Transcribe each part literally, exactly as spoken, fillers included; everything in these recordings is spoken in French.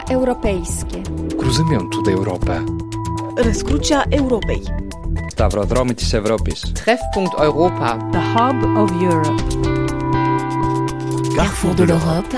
Europejskie. Cruzymentu do Europy. Răscrucea Europei. Stavrodromy της Ευρώπης. Treffpunkt Europa. The Hub of Europe. Carrefour de l'Europe.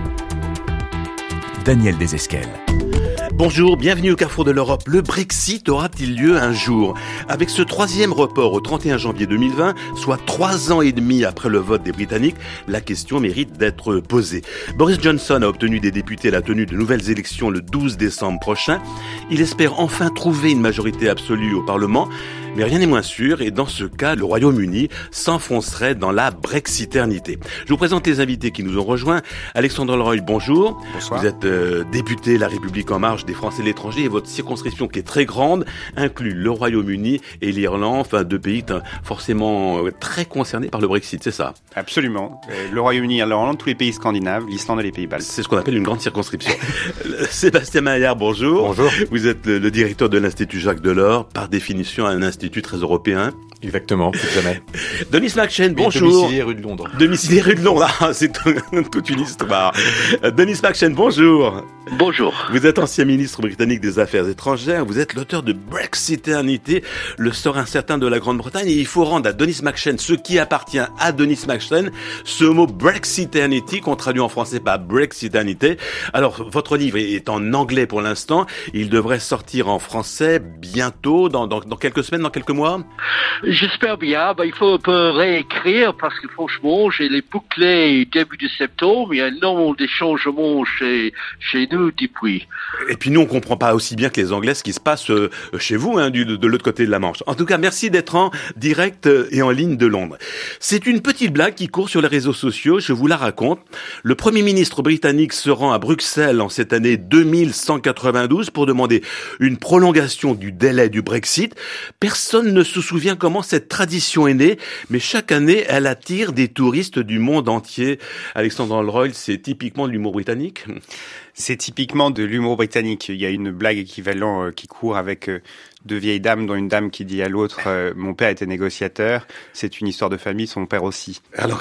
Daniel Desesquelles. Bonjour, bienvenue au Carrefour de l'Europe. Le Brexit aura-t-il lieu un jour? Avec ce troisième report au trente et un janvier deux mille vingt, soit trois ans et demi après le vote des Britanniques, la question mérite d'être posée. Boris Johnson a obtenu des députés la tenue de nouvelles élections le douze décembre prochain. Il espère enfin trouver une majorité absolue au Parlement. Mais rien n'est moins sûr, et dans ce cas, le Royaume-Uni s'enfoncerait dans la brexiternité. Je vous présente les invités qui nous ont rejoints. Alexandre Leroy, bonjour. Bonsoir. Vous êtes euh, député La République En Marche des Français de l'étranger, et votre circonscription, qui est très grande, inclut le Royaume-Uni et l'Irlande, enfin deux pays t- forcément euh, très concernés par le Brexit, c'est ça? Absolument. Le Royaume-Uni, l'Irlande, tous les pays scandinaves, l'Islande et les pays baltes. C'est ce qu'on appelle une grande circonscription. Sébastien Maillard, bonjour. Bonjour. Vous êtes le, le directeur de l'Institut Jacques Delors, par définition un institut très européen. Exactement, plus que jamais. Denis McShane, bonjour. Domicilié rue de Londres. Domicilié rue de Londres, ah, c'est toute une histoire. Denis McShane, bonjour. Bonjour. Vous êtes ancien ministre britannique des Affaires étrangères, vous êtes l'auteur de Brexiternité, le sort incertain de la Grande-Bretagne, et il faut rendre à Denis McShane ce qui appartient à Denis McShane, ce mot Brexiternity, qu'on traduit en français par Brexiternité. Alors, votre livre est en anglais pour l'instant, il devrait sortir en français bientôt, dans, dans, dans quelques semaines, dans quelques mois? J'espère bien. Ben, il faut un peu réécrire parce que franchement, j'ai les bouclés début de septembre. Il y a énormément de changements chez, chez nous depuis. Et puis nous, on comprend pas aussi bien que les Anglais ce qui se passe euh, chez vous, hein, du, de, de l'autre côté de la Manche. En tout cas, merci d'être en direct et en ligne de Londres. C'est une petite blague qui court sur les réseaux sociaux, je vous la raconte. Le Premier ministre britannique se rend à Bruxelles en cette année deux mille cent quatre-vingt-douze pour demander une prolongation du délai du Brexit. Personne ne se souvient comment cette tradition est née, mais chaque année, elle attire des touristes du monde entier. Alexandre Leroy, c'est typiquement de l'humour britannique? C'est typiquement de l'humour britannique. Il y a une blague équivalente euh, qui court avec euh, deux vieilles dames, dont une dame qui dit à l'autre euh, « Mon père était négociateur, c'est une histoire de famille, son père aussi ». Alors,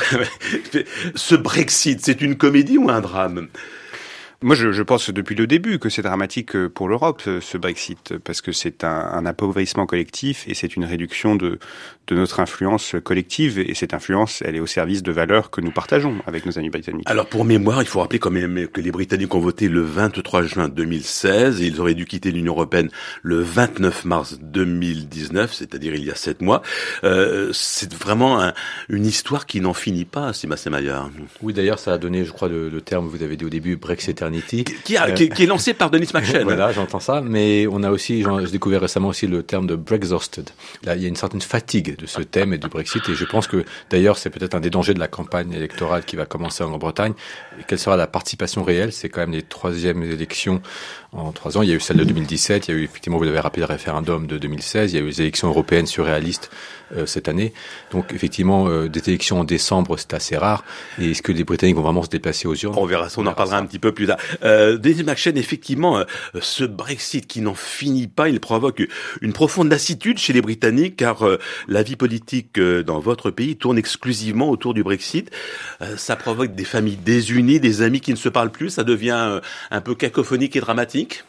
ce Brexit, c'est une comédie ou un drame ? Moi, je, je pense depuis le début que c'est dramatique pour l'Europe, ce Brexit, parce que c'est un, un appauvrissement collectif et c'est une réduction de, de notre influence collective. Et cette influence, elle est au service de valeurs que nous partageons avec nos amis britanniques. Alors, pour mémoire, il faut rappeler quand même que les Britanniques ont voté le vingt-trois juin deux mille seize et ils auraient dû quitter l'Union européenne le vingt-neuf mars deux mille dix-neuf, c'est-à-dire il y a sept mois. Euh, c'est vraiment un, une histoire qui n'en finit pas, Sébastien Maillard. Oui, d'ailleurs, ça a donné, je crois, le, le terme, vous avez dit au début, Brexiternity. Qui, a, euh, qui, qui est lancé par Denis McShane. Voilà, j'entends ça. Mais on a aussi, j'ai découvert récemment aussi le terme de Brexhausted. Là, il y a une certaine fatigue de ce thème et du Brexit. Et je pense que, d'ailleurs, c'est peut-être un des dangers de la campagne électorale qui va commencer en Grande-Bretagne. Et quelle sera la participation réelle? C'est quand même les troisièmes élections en trois ans. Il y a eu celle de deux mille dix-sept. Il y a eu, effectivement, vous l'avez rappelé, le référendum de deux mille seize. Il y a eu les élections européennes surréalistes euh, cette année. Donc, effectivement, euh, des élections en décembre, c'est assez rare. Et est-ce que les Britanniques vont vraiment se déplacer aux urnes? On verra ça, on, on en parlera ça. un petit peu plus tard. Euh, Denis McShane, effectivement, euh, ce Brexit qui n'en finit pas, il provoque une profonde lassitude chez les Britanniques, car euh, la vie politique euh, dans votre pays tourne exclusivement autour du Brexit. Euh, ça provoque des familles désunies, des amis qui ne se parlent plus, ça devient euh, un peu cacophonique et dramatique.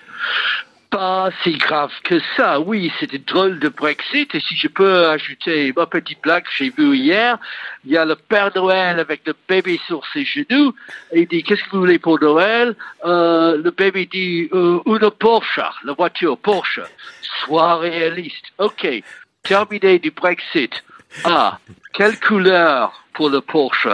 Pas si grave que ça, oui, c'était drôle de Brexit, et si je peux ajouter ma petite blague que j'ai vue hier, il y a le Père Noël avec le bébé sur ses genoux, et il dit, qu'est-ce que vous voulez pour Noël? euh, Le bébé dit, euh, une Porsche, la voiture Porsche. Sois réaliste. Ok, terminé du Brexit. Ah, quelle couleur pour le Porsche?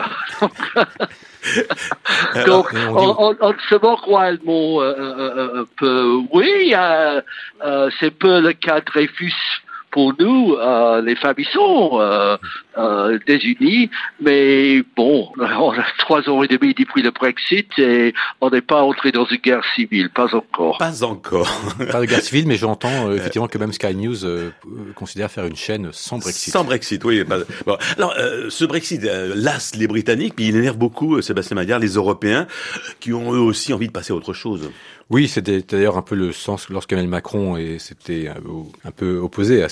Donc, on, on, on se moque réellement euh, euh, un peu. Oui, euh, euh, c'est un peu le cas de Dreyfus pour nous. Euh, les familles sont euh, euh, désunies, mais bon, on a trois ans et demi depuis le Brexit et on n'est pas entré dans une guerre civile, pas encore. Pas encore. Pas de guerre civile, mais j'entends euh, effectivement que même Sky News euh, considère faire une chaîne sans Brexit. Sans Brexit, oui. Bon. Alors, euh, ce Brexit euh, lasse les Britanniques, puis il énerve beaucoup, euh, Sébastien Maillard, les Européens, qui ont eux aussi envie de passer à autre chose. Oui, c'était d'ailleurs un peu le sens lorsqu'Emmanuel Macron et c'était un peu opposé à ce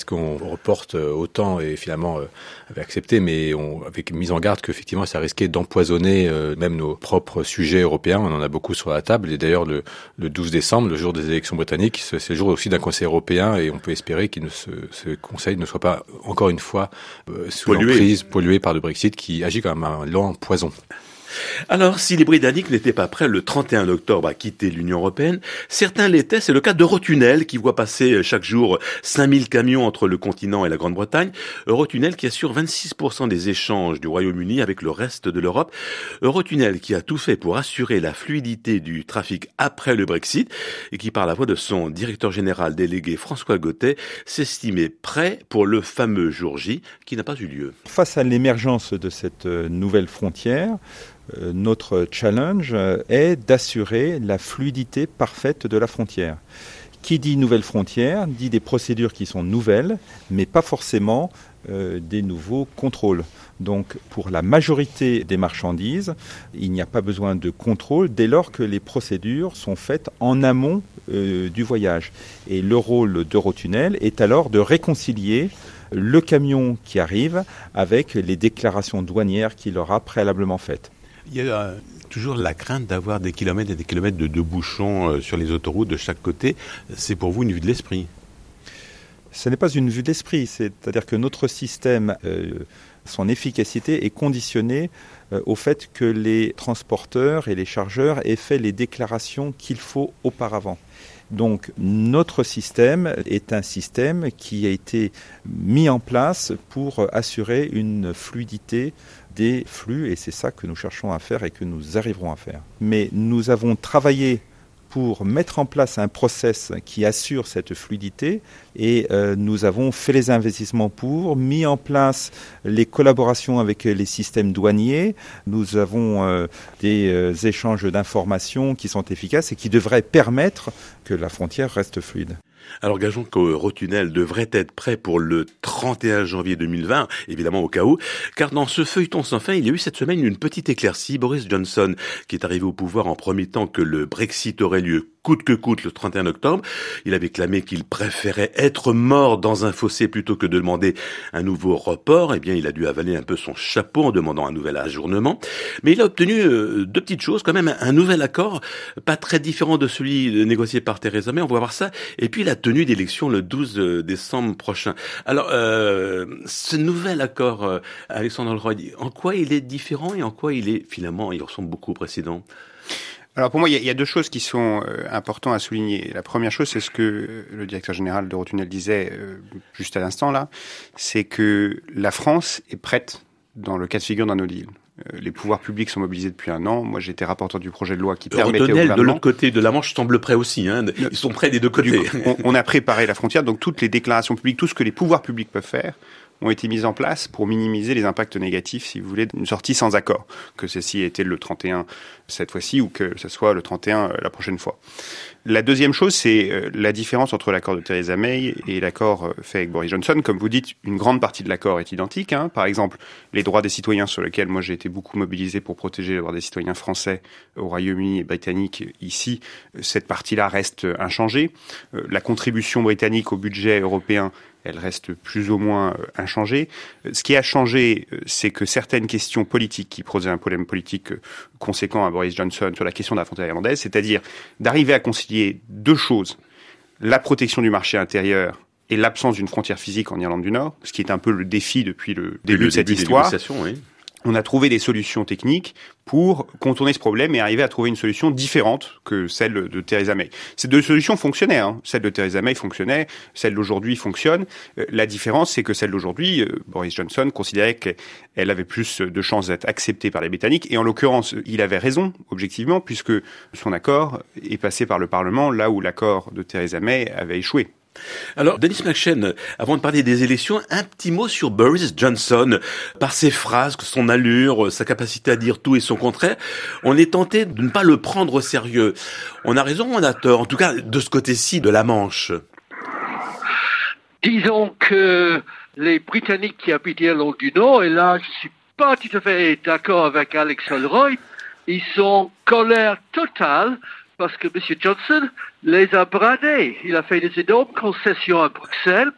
qu'on reporte autant et finalement avait accepté, mais on avec mise en garde qu'effectivement ça risquait d'empoisonner euh, même nos propres sujets européens. On en a beaucoup sur la table. Et d'ailleurs, le, le douze décembre, le jour des élections britanniques, c'est le jour aussi d'un Conseil européen et on peut espérer qu'il ne se, ce Conseil ne soit pas encore une fois euh, sous l'emprise, pollué par le Brexit qui agit comme un lent poison. Alors, si les Britanniques n'étaient pas prêts le trente et un octobre à quitter l'Union européenne, certains l'étaient. C'est le cas d'Eurotunnel qui voit passer chaque jour cinq mille camions entre le continent et la Grande-Bretagne. Eurotunnel qui assure vingt-six pour cent des échanges du Royaume-Uni avec le reste de l'Europe. Eurotunnel qui a tout fait pour assurer la fluidité du trafic après le Brexit et qui, par la voix de son directeur général délégué François Gautet, s'estimait prêt pour le fameux jour J qui n'a pas eu lieu. Face à l'émergence de cette nouvelle frontière, notre challenge est d'assurer la fluidité parfaite de la frontière. Qui dit nouvelle frontière dit des procédures qui sont nouvelles, mais pas forcément euh, des nouveaux contrôles. Donc pour la majorité des marchandises, il n'y a pas besoin de contrôle dès lors que les procédures sont faites en amont euh, du voyage. Et le rôle d'Eurotunnel est alors de réconcilier le camion qui arrive avec les déclarations douanières qu'il aura préalablement faites. Il y a toujours la crainte d'avoir des kilomètres et des kilomètres de, de bouchons sur les autoroutes de chaque côté. C'est pour vous une vue de l'esprit? Ce n'est pas une vue de l'esprit, c'est-à-dire que notre système, euh, son efficacité est conditionnée euh, au fait que les transporteurs et les chargeurs aient fait les déclarations qu'il faut auparavant. Donc notre système est un système qui a été mis en place pour assurer une fluidité des flux et c'est ça que nous cherchons à faire et que nous arriverons à faire. Mais nous avons travaillé pour mettre en place un process qui assure cette fluidité et euh, nous avons fait les investissements pour, mis en place les collaborations avec les systèmes douaniers, nous avons euh, des euh, échanges d'informations qui sont efficaces et qui devraient permettre que la frontière reste fluide. Alors gageons qu'Eurotunnel devrait être prêt pour le trente et un janvier deux mille vingt, évidemment au cas où, car dans ce feuilleton sans fin, il y a eu cette semaine une petite éclaircie. Boris Johnson, qui est arrivé au pouvoir en promettant que le Brexit aurait lieu coûte que coûte le trente et un octobre, il avait clamé qu'il préférait être mort dans un fossé plutôt que de demander un nouveau report. Eh bien, il a dû avaler un peu son chapeau en demandant un nouvel ajournement. Mais il a obtenu euh, deux petites choses, quand même, un nouvel accord, pas très différent de celui négocié par Theresa May, on va voir ça, et puis la tenue d'élection le douze décembre prochain. Alors, euh, ce nouvel accord, euh, Alexandre Leroy, en quoi il est différent et en quoi il est, finalement, il ressemble beaucoup au précédent? Alors pour moi, il y a, il y a deux choses qui sont euh, importantes à souligner. La première chose, c'est ce que euh, le directeur général d'Eurotunnel disait euh, juste à l'instant là, c'est que la France est prête dans le cas de figure d'un no deal. Euh, les pouvoirs publics sont mobilisés depuis un an. Moi, j'étais rapporteur du projet de loi qui permettait au gouvernement... de l'autre côté de la Manche semble prêt aussi. Hein. Ils sont prêts des deux côtés. Du coup, on, on a préparé la frontière, donc toutes les déclarations publiques, tout ce que les pouvoirs publics peuvent faire, ont été mises en place pour minimiser les impacts négatifs, si vous voulez, d'une sortie sans accord. Que ceci ait été le trente et un cette fois-ci ou que ce soit le trente et un la prochaine fois. La deuxième chose, c'est la différence entre l'accord de Theresa May et l'accord fait avec Boris Johnson. Comme vous dites, une grande partie de l'accord est identique. Hein. Par exemple, les droits des citoyens sur lesquels moi j'ai été beaucoup mobilisé pour protéger les droits des citoyens français au Royaume-Uni et britanniques ici, cette partie-là reste inchangée. La contribution britannique au budget européen, elle reste plus ou moins inchangée. Ce qui a changé, c'est que certaines questions politiques qui posaient un problème politique conséquent à Boris Johnson sur la question de la frontière irlandaise, c'est-à-dire d'arriver à concilier deux choses, la protection du marché intérieur et l'absence d'une frontière physique en Irlande du Nord, ce qui est un peu le défi depuis le début le de cette début histoire. Oui. On a trouvé des solutions techniques pour contourner ce problème et arriver à trouver une solution différente que celle de Theresa May. Ces deux solutions fonctionnaient. Hein. Celle de Theresa May fonctionnait, celle d'aujourd'hui fonctionne. Euh, la différence, c'est que celle d'aujourd'hui, euh, Boris Johnson considérait qu'elle avait plus de chances d'être acceptée par les Britanniques. Et en l'occurrence, il avait raison, objectivement, puisque son accord est passé par le Parlement, là où l'accord de Theresa May avait échoué. Alors, Denis McShane, avant de parler des élections, un petit mot sur Boris Johnson. Par ses phrases, son allure, sa capacité à dire tout et son contraire, on est tenté de ne pas le prendre au sérieux. On a raison ou on a tort, en tout cas de ce côté-ci de la Manche? Disons que les Britanniques qui habitent l'Irlande du Nord, et là je suis pas tout à fait d'accord avec Alex Leroy, ils sont en colère totale parce que M. Johnson les a bradés. Il a fait des énormes concessions à Bruxelles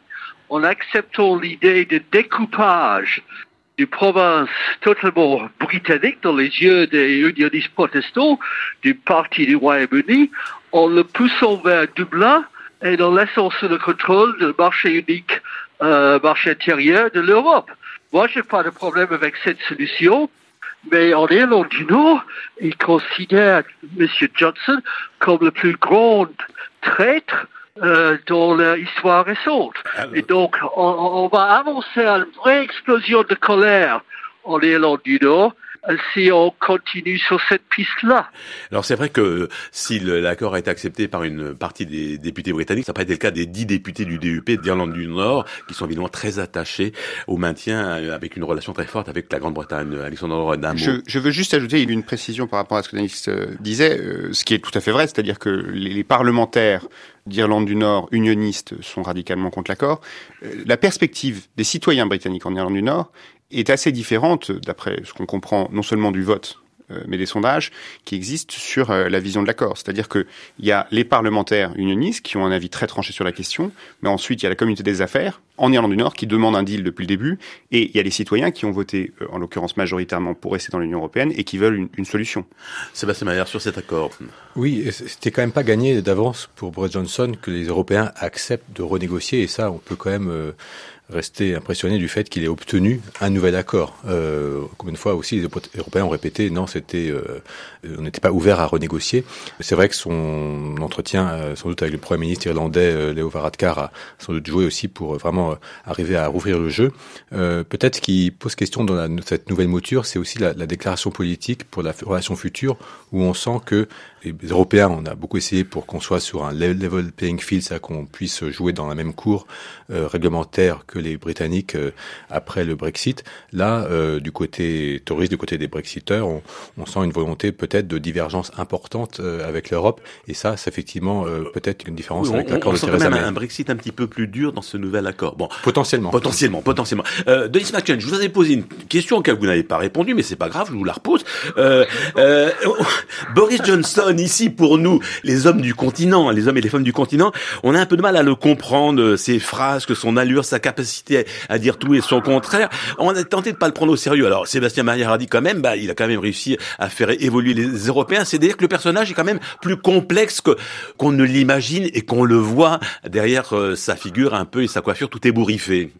en acceptant l'idée de découpage d'une province totalement britannique dans les yeux des unionistes protestants du parti du Royaume-Uni, en le poussant vers Dublin et en laissant sous le contrôle du marché unique, euh, marché intérieur de l'Europe. Moi, j'ai pas de problème avec cette solution, mais en Irlande du Nord, ils considèrent M. Johnson comme le plus grand traître Euh, dans l'histoire récente. Alors... Et donc, on, on va avancer à une vraie explosion de colère en Irlande du Nord si on continue sur cette piste-là. Alors c'est vrai que si l'accord a été accepté par une partie des députés britanniques, ça n'a pas été le cas des dix députés du D U P d'Irlande du Nord, qui sont évidemment très attachés au maintien, avec une relation très forte avec la Grande-Bretagne. Alexandre, d'un mot. Je, je veux juste ajouter une précision par rapport à ce que Denis disait, euh, ce qui est tout à fait vrai, c'est-à-dire que les, les parlementaires d'Irlande du Nord, unionistes, sont radicalement contre l'accord. Euh, la perspective des citoyens britanniques en Irlande du Nord est assez différente, d'après ce qu'on comprend, non seulement du vote, euh, mais des sondages qui existent sur euh, la vision de l'accord. C'est-à-dire qu'il y a les parlementaires unionistes qui ont un avis très tranché sur la question, mais ensuite il y a la communauté des affaires en Irlande du Nord qui demande un deal depuis le début, et il y a les citoyens qui ont voté, euh, en l'occurrence majoritairement, pour rester dans l'Union européenne et qui veulent une, une solution. Sébastien Maillard, sur cet accord. Oui, c'était quand même pas gagné d'avance pour Boris Johnson que les Européens acceptent de renégocier, et ça, on peut quand même euh, rester impressionné du fait qu'il ait obtenu un nouvel accord. Euh, combien de fois aussi les Européens ont répété non, c'était, euh, on n'était pas ouvert à renégocier. C'est vrai que son entretien, euh, sans doute avec le Premier ministre irlandais euh, Leo Varadkar, a sans doute joué aussi pour euh, vraiment euh, arriver à rouvrir le jeu. Euh, peut-être ce qui pose question dans la, cette nouvelle mouture, c'est aussi la, la déclaration politique pour la relation future, où on sent que les Européens, on a beaucoup essayé pour qu'on soit sur un level playing field, c'est-à-dire qu'on puisse jouer dans la même cour euh, réglementaire que les Britanniques euh, après le Brexit. Là, euh, du côté touriste, du côté des Brexiteurs, on, on sent une volonté peut-être de divergence importante euh, avec l'Europe, et ça, c'est effectivement euh, peut-être une différence oui, avec on, l'accord on de Theresa May. On sent un Brexit un petit peu plus dur dans ce nouvel accord. Bon, potentiellement. Potentiellement, potentiellement. Euh, Denis McCann, je vous avais posé une question auquel vous n'avez pas répondu, mais c'est pas grave, je vous la repose. Euh, euh, Boris Johnson, ici, pour nous, les hommes du continent, les hommes et les femmes du continent, on a un peu de mal à le comprendre, ses phrases, que son allure, sa capacité à dire tout et son contraire. On a tenté de pas le prendre au sérieux. Alors, Sébastien Maillard a dit quand même, bah, il a quand même réussi à faire évoluer les Européens. C'est-à-dire que le personnage est quand même plus complexe que, qu'on ne l'imagine et qu'on le voit derrière euh, sa figure un peu et sa coiffure tout ébouriffée.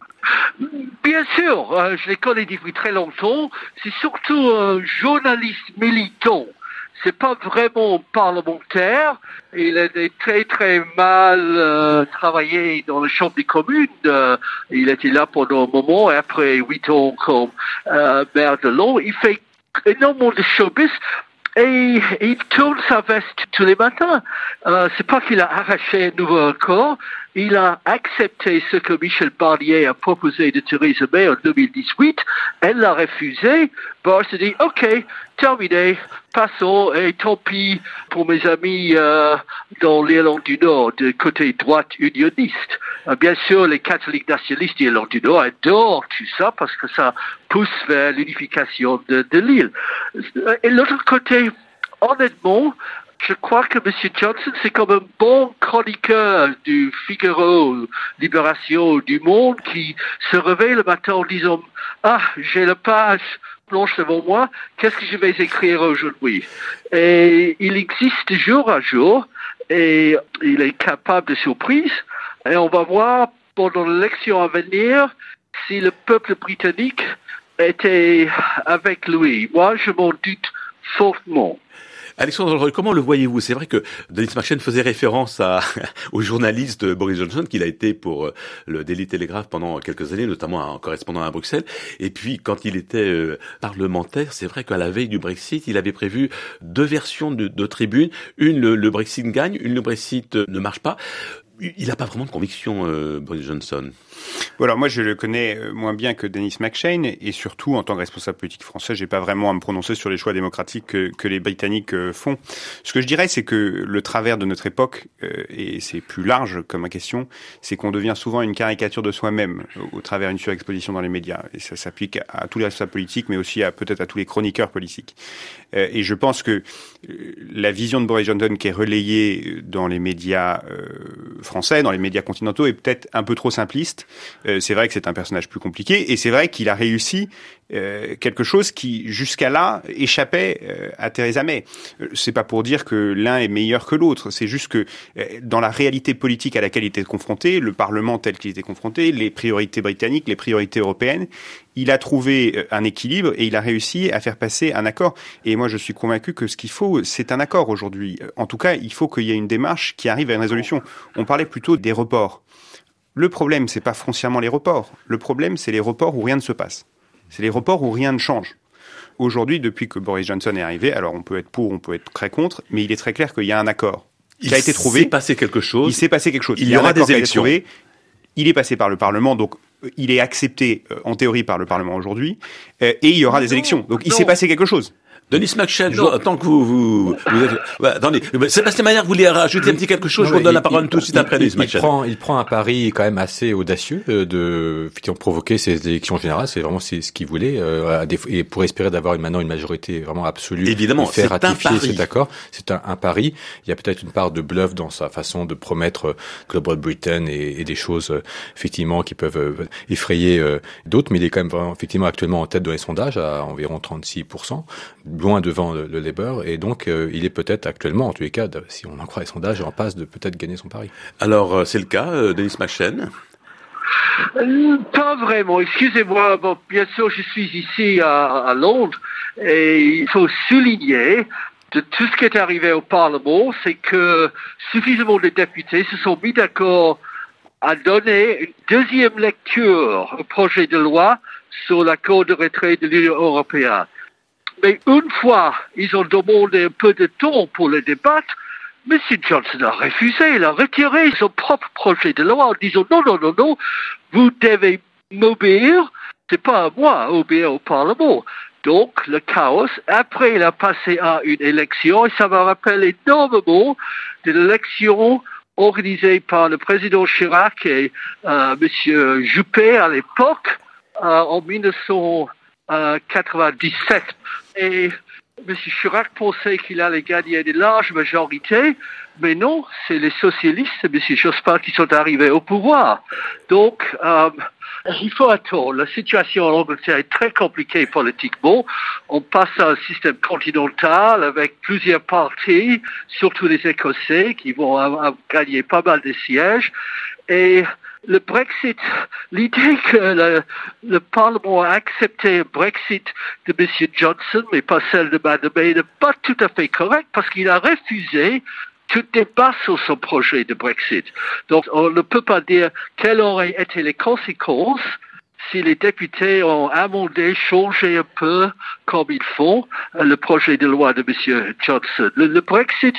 Bien sûr, euh, je les connais depuis très longtemps. C'est surtout un journaliste militant. C'est pas vraiment parlementaire. Il a très très mal euh, travaillé dans la Chambre des communes. Euh, il était là pendant un moment, et après huit ans comme euh, maire de Londres. Il fait énormément de showbiz. Et il tourne sa veste tous les matins. Euh, c'est pas qu'il a arraché un nouveau accord, il a accepté ce que Michel Barnier a proposé de Theresa May en deux mille dix-huit. Elle l'a refusé. Boris a dit, OK, terminé, passons, et tant pis pour mes amis euh, dans l'Irlande du Nord, de côté droite unioniste. Euh, bien sûr, les catholiques nationalistes d'Irlande du Nord adorent tout ça parce que ça pousse vers l'unification de, de l'île. Et l'autre côté, honnêtement, je crois que M. Johnson, c'est comme un bon chroniqueur du Figaro, Libération, du Monde, qui se réveille le matin en disant « Ah, j'ai la page blanche devant moi, qu'est-ce que je vais écrire aujourd'hui ?» Et il existe jour à jour, et il est capable de surprises, et on va voir pendant l'élection à venir si le peuple britannique était avec lui. Moi, je m'en doute fortement. Alexandre, comment le voyez-vous? C'est vrai que Denis McCann faisait référence à, au journaliste Boris Johnson, qu'il a été pour le Daily Telegraph pendant quelques années, notamment en correspondant à Bruxelles. Et puis, quand il était euh, parlementaire, c'est vrai qu'à la veille du Brexit, il avait prévu deux versions de, de tribunes. Une, le, le Brexit gagne, une, le Brexit ne marche pas. Il n'a pas vraiment de conviction, euh, Boris Johnson. Voilà, moi je le connais moins bien que Denis McCann, et surtout en tant que responsable politique français, j'ai pas vraiment à me prononcer sur les choix démocratiques que, que les Britanniques font. Ce que je dirais, c'est que le travers de notre époque, euh, et c'est plus large comme question, c'est qu'on devient souvent une caricature de soi-même au, au travers d'une surexposition dans les médias. Et ça s'applique à, à tous les responsables politiques, mais aussi à peut-être à tous les chroniqueurs politiques. Euh, et je pense que euh, la vision de Boris Johnson qui est relayée dans les médias euh, français, dans les médias continentaux, est peut-être un peu trop simpliste. Euh, c'est vrai que c'est un personnage plus compliqué, et c'est vrai qu'il a réussi euh, quelque chose qui, jusqu'à là, échappait euh, à Theresa May. Euh, c'est pas pour dire que l'un est meilleur que l'autre, c'est juste que euh, dans la réalité politique à laquelle il était confronté, le Parlement tel qu'il était confronté, les priorités britanniques, les priorités européennes, il a trouvé un équilibre et il a réussi à faire passer un accord. Et moi, je suis convaincu que ce qu'il faut, c'est un accord aujourd'hui. En tout cas, il faut qu'il y ait une démarche qui arrive à une résolution. On parlait plutôt des reports. Le problème, c'est pas foncièrement les reports. Le problème, c'est les reports où rien ne se passe. C'est les reports où rien ne change. Aujourd'hui, depuis que Boris Johnson est arrivé, alors on peut être pour, on peut être très contre, mais il est très clair qu'il y a un accord qui il a été trouvé. Il s'est passé quelque chose. Il s'est passé quelque chose. Il, il y, y aura des élections. Trouvé. Il est passé par le Parlement, donc il est accepté euh, en théorie par le Parlement aujourd'hui, euh, et il y aura des élections. Donc il non. s'est passé quelque chose. Denis McShane, tant que vous, vous, vous êtes, ouais, attendez, Sébastien Maillard, vous voulez rajouter un petit quelque chose? Non, je vous donne la parole il, tout de suite après, Denis McShane. Il prend, il prend un pari quand même assez audacieux euh, de, effectivement, provoquer ces élections générales. C'est vraiment c'est ce qu'il voulait, euh, et pour espérer d'avoir une, maintenant une majorité vraiment absolue. Évidemment, faire c'est ratifier un pari. cet accord. C'est un, un pari. Il y a peut-être une part de bluff dans sa façon de promettre euh, Global Britain et, et des choses, euh, effectivement, qui peuvent euh, effrayer euh, d'autres, mais il est quand même vraiment, effectivement, actuellement en tête dans les sondages à environ trente-six pour cent, loin devant le, le Labour, et donc euh, il est peut-être actuellement, en tous les cas, si on en croit les sondages, en passe de peut-être gagner son pari. Alors, euh, c'est le cas, euh, Denis McShane? Euh, Pas vraiment, excusez-moi. Bon, bien sûr, je suis ici à, à Londres, et il faut souligner de tout ce qui est arrivé au Parlement, c'est que suffisamment de députés se sont mis d'accord à donner une deuxième lecture au projet de loi sur l'accord de retrait de l'Union européenne. Mais une fois, ils ont demandé un peu de temps pour le débattre, M. Johnson a refusé, il a retiré son propre projet de loi en disant non, non, non, non, vous devez m'obéir, c'est pas à moi à obéir au Parlement. Donc, le chaos, après il a passé à une élection, et ça me rappelle énormément de l'élection organisée par le président Chirac et euh, M. Juppé à l'époque, euh, en dix-neuf cent quatre-vingt-dix-sept. Et M. Chirac pensait qu'il allait gagner de larges majorités, mais non, c'est les socialistes et M. Jospin qui sont arrivés au pouvoir. Donc, euh, il faut attendre. La situation en Angleterre est très compliquée politiquement. On passe à un système continental avec plusieurs partis, surtout les Écossais, qui vont avoir gagné pas mal de sièges. Et le Brexit, l'idée que le, le Parlement a accepté le Brexit de M. Johnson, mais pas celle de Mme May, n'est pas tout à fait correct parce qu'il a refusé tout débat sur son projet de Brexit. Donc, on ne peut pas dire quelles auraient été les conséquences si les députés ont amendé, changé un peu, comme ils font, le projet de loi de M. Johnson. Le, le Brexit,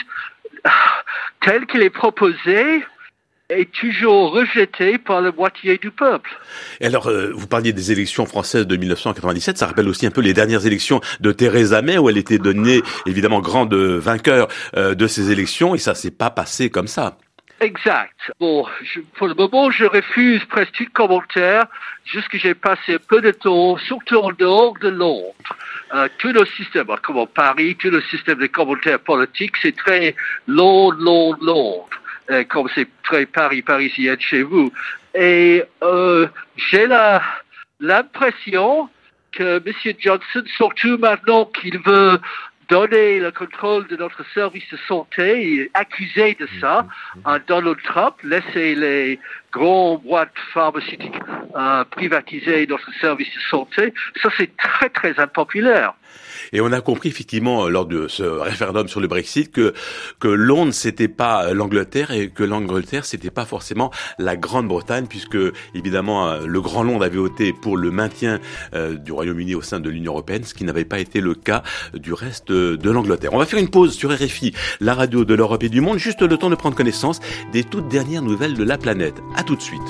tel qu'il est proposé, est toujours rejeté par la moitié du peuple. Et alors, euh, vous parliez des élections françaises de dix-neuf cent quatre-vingt-dix-sept, ça rappelle aussi un peu les dernières élections de Theresa May, où elle était donnée, évidemment, grande vainqueur euh, de ces élections, et ça s'est pas passé comme ça. Exact. Bon, je, pour le moment, je refuse presque tout commentaire, jusque j'ai passé un peu de temps, surtout en dehors de Londres. Euh, tout le système, comme en Paris, tout le système de commentaires politiques, c'est très Londres, Londres, Londres. Euh, comme c'est très Paris, parisien chez vous. Et euh, j'ai la, l'impression que M. Johnson, surtout maintenant qu'il veut donner le contrôle de notre service de santé, il est accusé de ça, à Donald Trump, laisser les grands boîtes pharmaceutiques euh, privatiser notre service de santé, ça c'est très très impopulaire. Et on a compris effectivement lors de ce référendum sur le Brexit que que Londres c'était pas l'Angleterre et que l'Angleterre c'était pas forcément la Grande-Bretagne, puisque évidemment le Grand Londres avait voté pour le maintien euh, du Royaume-Uni au sein de l'Union européenne, ce qui n'avait pas été le cas du reste de, de l'Angleterre. On va faire une pause sur R F I, la radio de l'Europe et du monde, juste le temps de prendre connaissance des toutes dernières nouvelles de la planète. À tout de suite.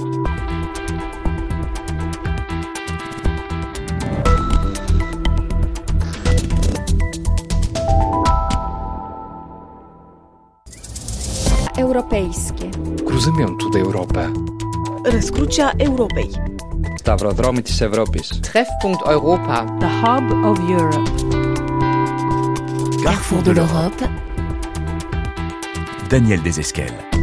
Europejskie. Κρουζίμιον του Europa. Răscrucea Europei. Σταυροδρόμοι της Ευρώπης. Treffpunkt Europa. The Hub of Europe. Carrefour de l'Europe. Daniel Desesquelles.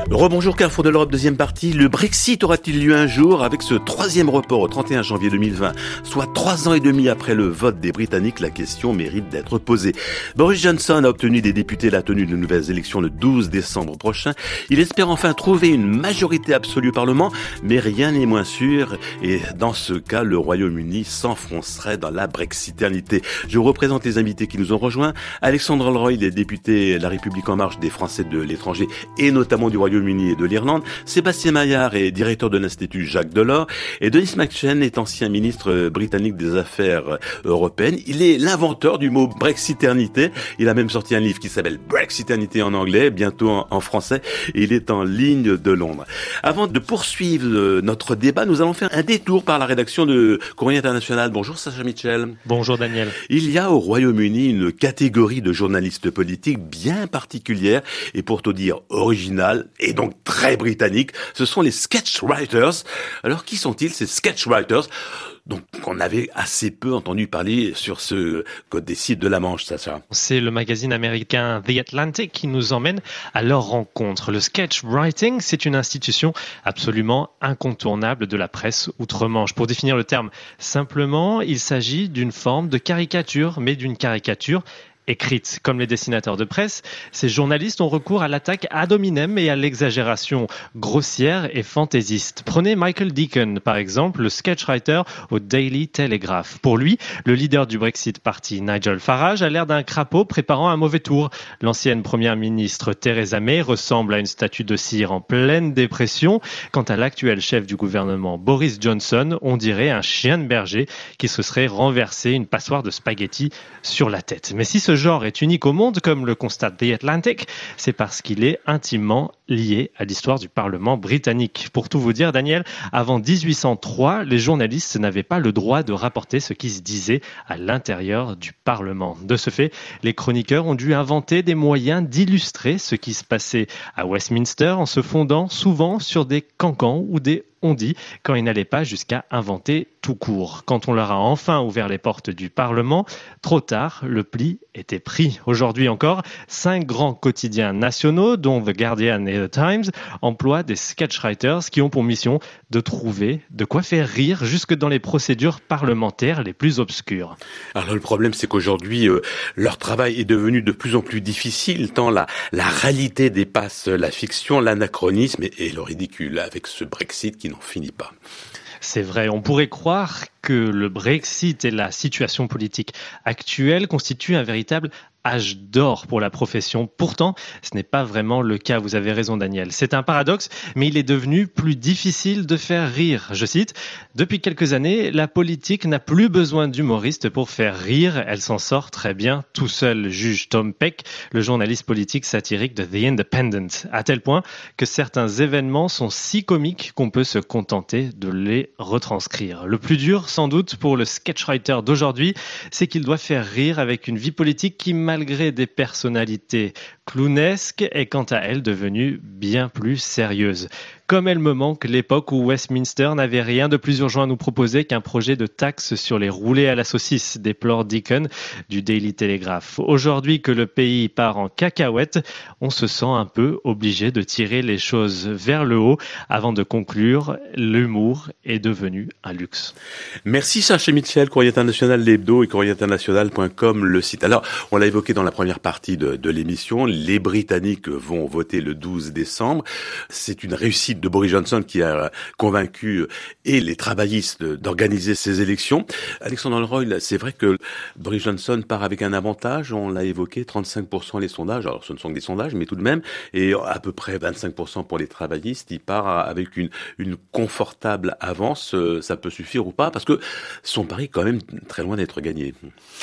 Rebonjour Carrefour de l'Europe, deuxième partie. Le Brexit aura-t-il lieu un jour avec ce troisième report au trente et un janvier deux mille vingt, soit trois ans et demi après le vote des Britanniques? La question mérite d'être posée. Boris Johnson a obtenu des députés la tenue de nouvelles élections le douze décembre prochain. Il espère enfin trouver une majorité absolue au Parlement, mais rien n'est moins sûr. Et dans ce cas, le Royaume-Uni s'enfoncerait dans la brexiternité. Je vous représente les invités qui nous ont rejoints. Alexandre Leroy, il est député La République En Marche des Français de l'étranger et notamment du Royaume-Uni et de l'Irlande. Sébastien Maillard est directeur de l'Institut Jacques Delors et Denis McShane est ancien ministre britannique des Affaires européennes. Il est l'inventeur du mot brexiternité. Il a même sorti un livre qui s'appelle Brexiternité en anglais, bientôt en, en français, et il est en ligne de Londres. Avant de poursuivre notre débat, nous allons faire un détour par la rédaction de Courrier International. Bonjour Sacha Mitchell. Bonjour Daniel. Il y a au Royaume-Uni une catégorie de journalistes politiques bien particulière et pour tout dire originale et donc très britannique. Ce sont les sketchwriters. Alors qui sont-ils ces sketchwriters? Donc, on avait assez peu entendu parler sur ce code des sites de la Manche, Sacha. C'est le magazine américain The Atlantic qui nous emmène à leur rencontre. Le sketch writing, c'est une institution absolument incontournable de la presse outre-Manche. Pour définir le terme simplement, il s'agit d'une forme de caricature, mais d'une caricature écrite. Comme les dessinateurs de presse, ces journalistes ont recours à l'attaque ad hominem et à l'exagération grossière et fantaisiste. Prenez Michael Deacon, par exemple, le sketchwriter au Daily Telegraph. Pour lui, le leader du Brexit Party, Nigel Farage, a l'air d'un crapaud préparant un mauvais tour. L'ancienne première ministre Theresa May ressemble à une statue de cire en pleine dépression. Quant à l'actuel chef du gouvernement, Boris Johnson, on dirait un chien de berger qui se serait renversé une passoire de spaghettis sur la tête. Mais si ce genre est unique au monde, comme le constate The Atlantic, c'est parce qu'il est intimement lié à l'histoire du Parlement britannique. Pour tout vous dire, Daniel, avant dix-huit cent trois, les journalistes n'avaient pas le droit de rapporter ce qui se disait à l'intérieur du Parlement. De ce fait, les chroniqueurs ont dû inventer des moyens d'illustrer ce qui se passait à Westminster en se fondant souvent sur des cancans ou des on dit, quand ils n'allaient pas jusqu'à inventer tout court. Quand on leur a enfin ouvert les portes du Parlement, trop tard, le pli était pris. Aujourd'hui encore, cinq grands quotidiens nationaux, dont The Guardian et The Times, emploient des sketchwriters qui ont pour mission de trouver de quoi faire rire jusque dans les procédures parlementaires les plus obscures. Alors le problème, c'est qu'aujourd'hui, euh, leur travail est devenu de plus en plus difficile, tant la, la réalité dépasse la fiction, l'anachronisme et, et le ridicule, avec ce Brexit qui n'en finit pas. C'est vrai, on pourrait croire que le Brexit et la situation politique actuelle constituent un véritable âge d'or pour la profession. Pourtant, ce n'est pas vraiment le cas. Vous avez raison, Daniel. C'est un paradoxe, mais il est devenu plus difficile de faire rire. Je cite, « Depuis quelques années, la politique n'a plus besoin d'humoristes pour faire rire. Elle s'en sort très bien tout seul, juge Tom Peck, le journaliste politique satirique de The Independent, à tel point que certains événements sont si comiques qu'on peut se contenter de les retranscrire. Le plus dur, sans doute, pour le sketchwriter d'aujourd'hui, c'est qu'il doit faire rire avec une vie politique qui, malgré des personnalités clownesques, est quant à elle devenue bien plus sérieuse. Comme elle me manque l'époque où Westminster n'avait rien de plus urgent à nous proposer qu'un projet de taxe sur les roulés à la saucisse, déplore Deacon du Daily Telegraph. Aujourd'hui que le pays part en cacahuète, on se sent un peu obligé de tirer les choses vers le haut avant de conclure, l'humour est devenu un luxe. Merci Sacha Mitchell, Courrier International, l'hebdo et courrier international point com, le site. Alors, on l'a évoqué dans la première partie de, de l'émission, les Britanniques vont voter le douze décembre. C'est une réussite de Boris Johnson qui a convaincu et les travaillistes d'organiser ces élections. Alexandre Leroy, c'est vrai que Boris Johnson part avec un avantage, on l'a évoqué, trente-cinq pour cent les sondages, alors ce ne sont que des sondages, mais tout de même, et à peu près vingt-cinq pour cent pour les travaillistes, il part avec une, une confortable avance, ça peut suffire ou pas, parce que son pari est quand même très loin d'être gagné.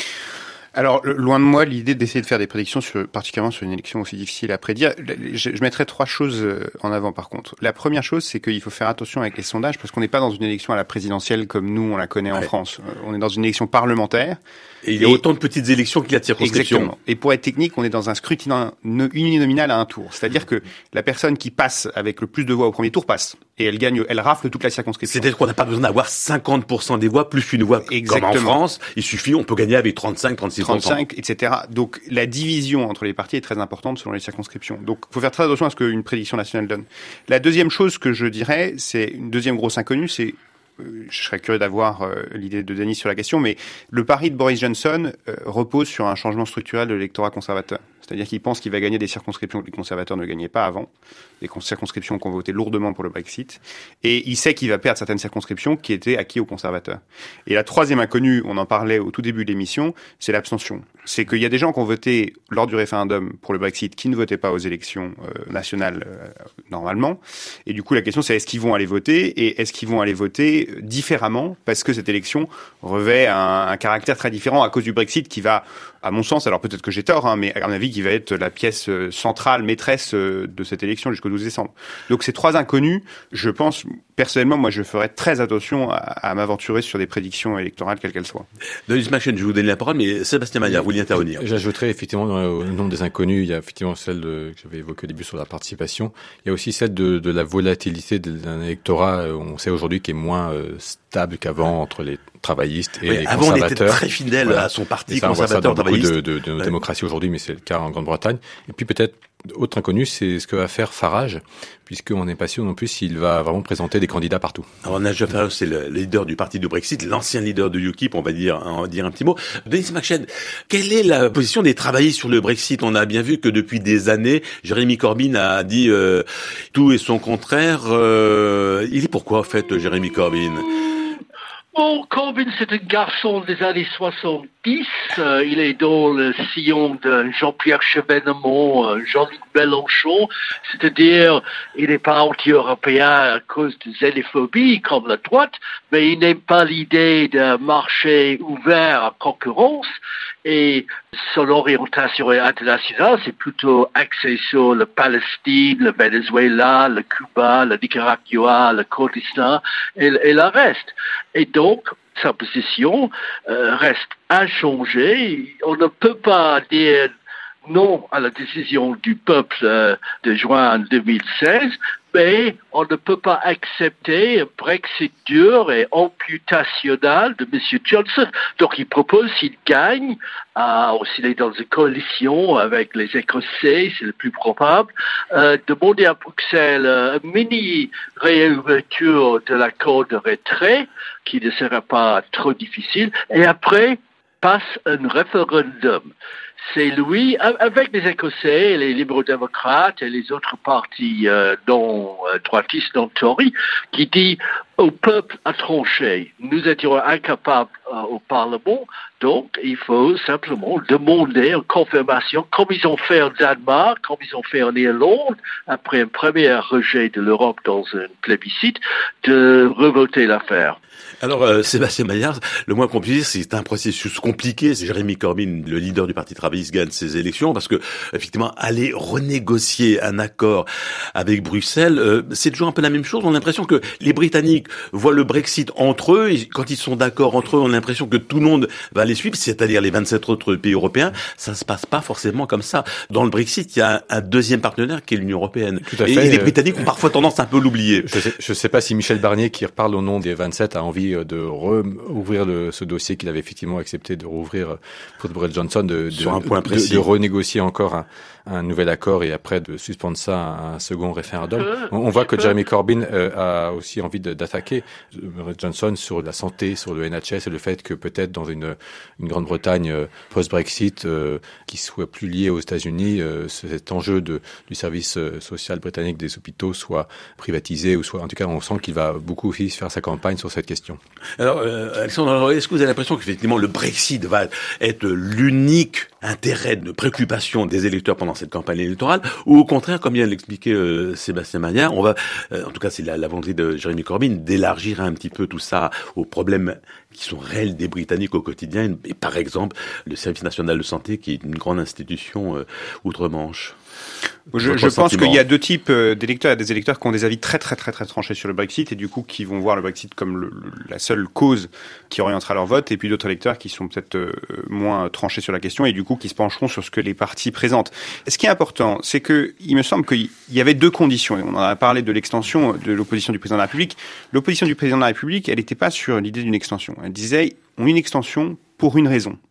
Alors, loin de moi l'idée d'essayer de faire des prédictions, sur, particulièrement sur une élection aussi difficile à prédire. Je, je mettrais trois choses en avant, par contre. La première chose, c'est qu'il faut faire attention avec les sondages, parce qu'on n'est pas dans une élection à la présidentielle comme nous, on la connaît en ouais. France. On est dans une élection parlementaire. Et il y a et, autant de petites élections qu'il y a de circonscriptions. Exactement. Et pour être technique, on est dans un scrutin uninominal à un tour. C'est-à-dire que la personne qui passe avec le plus de voix au premier tour passe. Et elle gagne, elle rafle toute la circonscription. C'est-à-dire qu'on n'a pas besoin d'avoir cinquante pour cent des voix plus une voix. Exactement. Comme en France. Il suffit, on peut gagner avec trente-cinq, trente-six trente-cinq, et cetera. Donc la division entre les partis est très importante selon les circonscriptions. Donc il faut faire très attention à ce qu'une prédiction nationale donne. La deuxième chose que je dirais, c'est une deuxième grosse inconnue, c'est euh, je serais curieux d'avoir euh, l'idée de Denis sur la question, mais le pari de Boris Johnson euh, repose sur un changement structurel de l'électorat conservateur. C'est-à-dire qu'il pense qu'il va gagner des circonscriptions que les conservateurs ne gagnaient pas avant, des circonscriptions qui ont voté lourdement pour le Brexit, et il sait qu'il va perdre certaines circonscriptions qui étaient acquises aux conservateurs. Et la troisième inconnue, on en parlait au tout début de l'émission, c'est l'abstention. C'est qu'il y a des gens qui ont voté lors du référendum pour le Brexit qui ne votaient pas aux élections euh, nationales euh, normalement, et du coup la question c'est est-ce qu'ils vont aller voter, et est-ce qu'ils vont aller voter différemment, parce que cette élection revêt un, un caractère très différent à cause du Brexit qui va, à mon sens, alors peut-être que j'ai tort, hein, mais à mon avis qui va être la pièce centrale, maîtresse de cette élection jusqu'au douze décembre. Donc ces trois inconnus, je pense, personnellement, moi je ferais très attention à, à m'aventurer sur des prédictions électorales, quelles qu'elles soient. Denis Machen, je vais vous donner la parole, mais Sébastien Maillard, vous vouliez intervenir. J'ajouterais effectivement au nom des inconnus, il y a effectivement celle de, que j'avais évoquée au début sur la participation, il y a aussi celle de, de la volatilité d'un électorat, on sait aujourd'hui, qui est moins euh, stable qu'avant entre les travaillistes et oui, les avant, conservateurs. Avant, on était très fidèle voilà. à son parti ça, conservateur travailliste. De, de, de nos ouais. démocraties aujourd'hui, mais c'est le cas en Grande-Bretagne. Et puis peut-être, autre inconnu, c'est ce que va faire Farage, puisqu'on n'est pas sûr non plus s'il va vraiment présenter des candidats partout. Alors Nigel Farage, c'est le leader du parti de Brexit, l'ancien leader de U K I P, on va dire, on va dire un petit mot. Denis Machen, quelle est la position des travaillistes sur le Brexit? On a bien vu que depuis des années, Jeremy Corbyn a dit euh, tout et son contraire. Euh, il est pourquoi, en fait, Jeremy Corbyn? Bon, Corbyn, c'est un garçon des années soixante-dix. Euh, il est dans le sillon de Jean-Pierre Chevènement, euh, Jean-Luc Mélenchon. C'est-à-dire, il n'est pas anti-européen à cause de xénophobie comme la droite, mais il n'aime pas l'idée d'un marché ouvert à concurrence. Et son orientation internationale, c'est plutôt axé sur le Palestine, le Venezuela, le Cuba, le Nicaragua, le Kurdistan et, et le reste. Et donc, sa position euh, reste inchangée. On ne peut pas dire non à la décision du peuple euh, de juin deux mille seize, mais on ne peut pas accepter un Brexit dur et amputationnel de M. Johnson. Donc il propose, s'il gagne, euh, ou s'il est dans une coalition avec les Écossais, c'est le plus probable, euh, demander à Bruxelles euh, une mini-réouverture de l'accord de retrait, qui ne sera pas trop difficile, et après passe un référendum. C'est lui, avec les Écossais, les libéraux-démocrates et les autres partis euh, non euh, droitistes, non Tory, qui dit au peuple à trancher. Nous étions incapables euh, au Parlement, donc il faut simplement demander une confirmation, comme ils ont fait en Danemark, comme ils ont fait en Irlande, après un premier rejet de l'Europe dans un plébiscite, de revoter l'affaire. Alors, euh, Sébastien Maillard, le moins qu'on puisse dire, c'est un processus compliqué. C'est Jeremy Corbyn, le leader du Parti travailliste, gagne ces élections parce que, effectivement, aller renégocier un accord avec Bruxelles, euh, c'est toujours un peu la même chose. On a l'impression que les Britanniques voient le Brexit entre eux et quand ils sont d'accord entre eux, on a l'impression que tout le monde va les suivre, c'est-à-dire les vingt-sept autres pays européens. Ça se passe pas forcément comme ça. Dans le Brexit, il y a un deuxième partenaire qui est l'Union européenne. Tout à et, fait. et les Britanniques ont parfois tendance à un peu l'oublier. Je sais, je sais pas si Michel Barnier, qui reparle au nom des vingt-sept, a envie de rouvrir le, ce dossier qu'il avait effectivement accepté de rouvrir pour Boris Johnson, de, de, Sur un point précis. de, de renégocier encore un, un nouvel accord et après de suspendre ça à un second référendum. On, on voit que Jeremy Corbyn euh, a aussi envie de, d'attaquer Boris Johnson sur la santé, sur le N H S et le fait que peut-être dans une, une Grande-Bretagne euh, post-Brexit euh, qui soit plus liée aux États-Unis, euh, cet enjeu de, du service euh, social britannique des hôpitaux soit privatisé ou soit, en tout cas, on sent qu'il va beaucoup aussi faire sa campagne sur cette question. Alors, euh, Alexandre, est-ce que vous avez l'impression qu'effectivement le Brexit va être l'unique intérêt de préoccupation des électeurs pendant cette campagne électorale, ou au contraire, comme vient de l'expliquer euh, Sébastien Maillard, on va, euh, en tout cas c'est la, la volonté de Jeremy Corbyn, d'élargir un petit peu tout ça aux problèmes qui sont réels des Britanniques au quotidien, et par exemple le Service national de santé, qui est une grande institution euh, outre-Manche. Je, je pense qu'il y a deux types d'électeurs. Il y a des électeurs qui ont des avis très très très très tranchés sur le Brexit et du coup qui vont voir le Brexit comme le, le, la seule cause qui orientera leur vote, et puis d'autres électeurs qui sont peut-être euh, moins tranchés sur la question et du coup qui se pencheront sur ce que les partis présentent. Ce qui est important, c'est que il me semble qu'il y avait deux conditions. Et on en a parlé de l'extension de l'opposition du président de la République. L'opposition du président de la République, elle n'était pas sur l'idée d'une extension. Elle disait on a une extension pour une raison.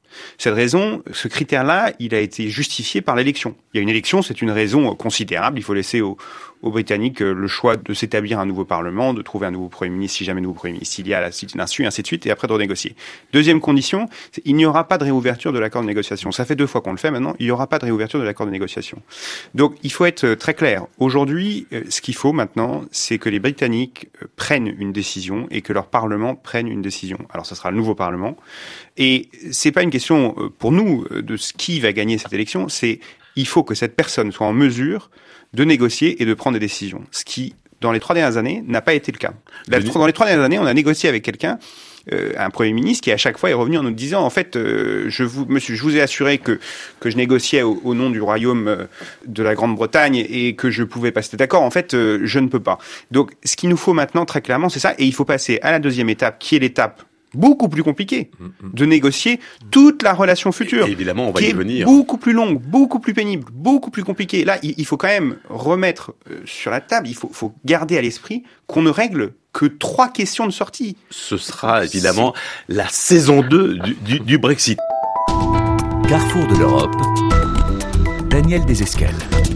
Cette raison, ce critère-là, il a été justifié par l'élection. Il y a une élection, c'est une raison considérable. Il faut laisser aux, aux Britanniques le choix de s'établir un nouveau Parlement, de trouver un nouveau Premier ministre, si jamais un nouveau Premier ministre il y a à la suite d'insu, ainsi de suite, et après de renégocier. Deuxième condition, c'est il n'y aura pas de réouverture de l'accord de négociation. Ça fait deux fois qu'on le fait maintenant, il n'y aura pas de réouverture de l'accord de négociation. Donc, il faut être très clair. Aujourd'hui, ce qu'il faut maintenant, c'est que les Britanniques prennent une décision et que leur Parlement prenne une décision. Alors, ça sera le nouveau Parlement. Et c'est pas une question pour nous de qui va gagner cette élection, c'est il faut que cette personne soit en mesure de négocier et de prendre des décisions. Ce qui, dans les trois dernières années, n'a pas été le cas. Dans les trois dernières années, on a négocié avec quelqu'un, euh, un Premier ministre, qui à chaque fois est revenu en nous disant, en fait, euh, je vous, monsieur, je vous ai assuré que que je négociais au, au nom du royaume euh, de la Grande-Bretagne et que je pouvais passer d'accord. En fait, euh, je ne peux pas. Donc, ce qu'il nous faut maintenant, très clairement, c'est ça. Et il faut passer à la deuxième étape, qui est l'étape beaucoup plus compliqué de négocier toute la relation future. Et évidemment, on va qui y est venir. Beaucoup plus longue, beaucoup plus pénible, beaucoup plus compliqué. Là, il faut quand même remettre sur la table, il faut, faut garder à l'esprit qu'on ne règle que trois questions de sortie. Ce sera évidemment la saison deux du, du, du Brexit. Carrefour de l'Europe, Daniel Desescales.